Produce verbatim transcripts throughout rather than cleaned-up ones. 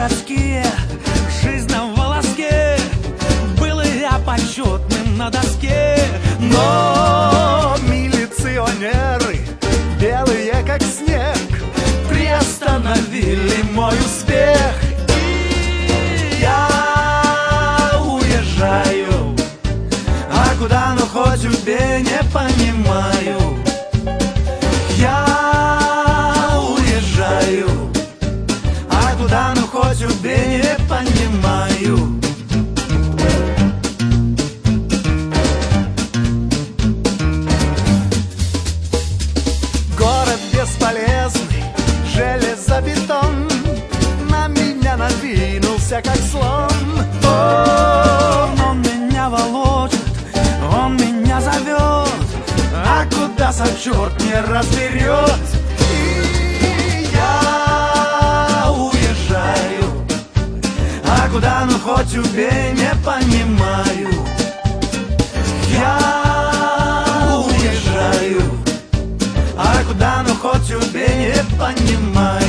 городские, жизнь на волоске. Был и я почетным на доске. Но милиционеры, белые как снег, приостановили мой успех. И я уезжаю, а куда, ну хоть убей, не понимаю. Я уезжаю, а куда, ну хоть убей, не понимаю. Город бесполезный, железобетон на меня надвинулся, как слон. Он, он меня волочит, он меня зовет, а куда сам черт не разберет. И я уезжаю, а куда, ну хоть убей, не понимаю. Я уезжаю, а куда, ну хоть убей, не понимаю.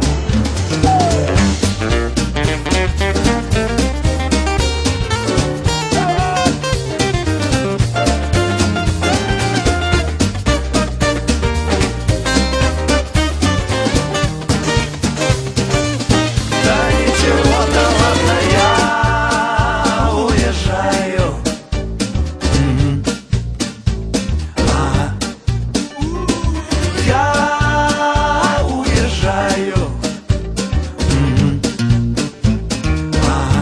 Да ничего, да ладно, я уезжаю. Мгм. Ага. Я уезжаю. Мгм. Ага.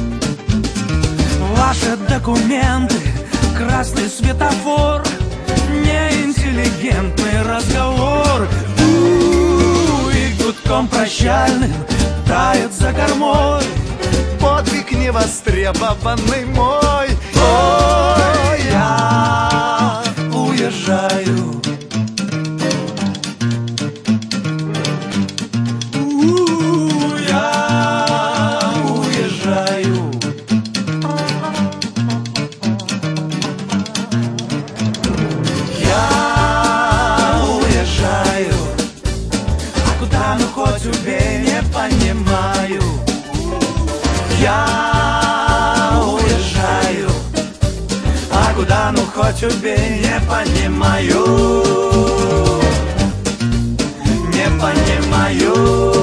Ваши документы, красный светофор, неинтеллигентный разговор. У-у-у, и гудком прощальным тает за кормой Подвиг невостребованный мой. Ой, я уезжаю. У, я уезжаю. Я уезжаю, а куда, ну хоть убей, не понимаю. Я уезжаю, а куда, ну хоть убей, не понимаю. Не понимаю.